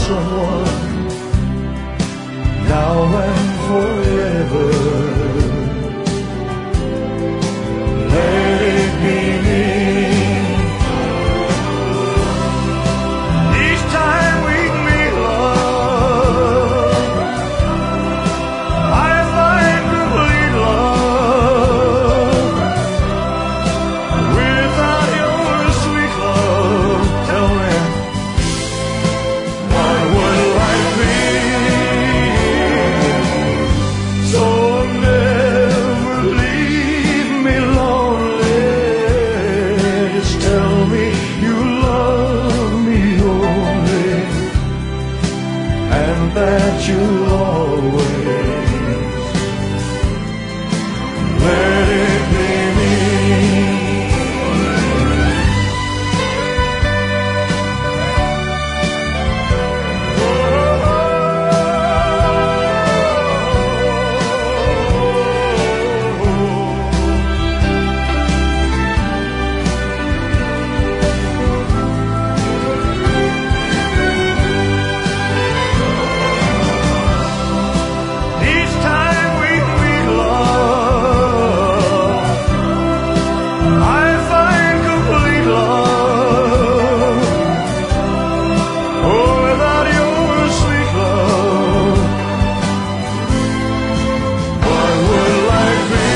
someone now and forever. Let it be me. Each time we meet, love, I find complete love. Without your sweet love, tell me, what would life be? So never leave me lonely. Just tell me you love me only, and that you'll always let it be me. Each time we meet, love, I find complete love. Oh, without your sweet love, what would life be?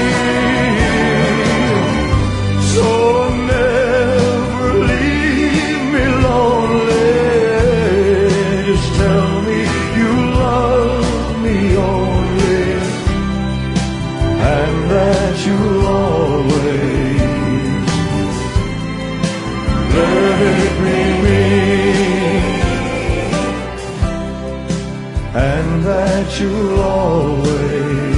So never leave me lonely. Just tell me you love me only, and that you'll always let it be me, and that you'll always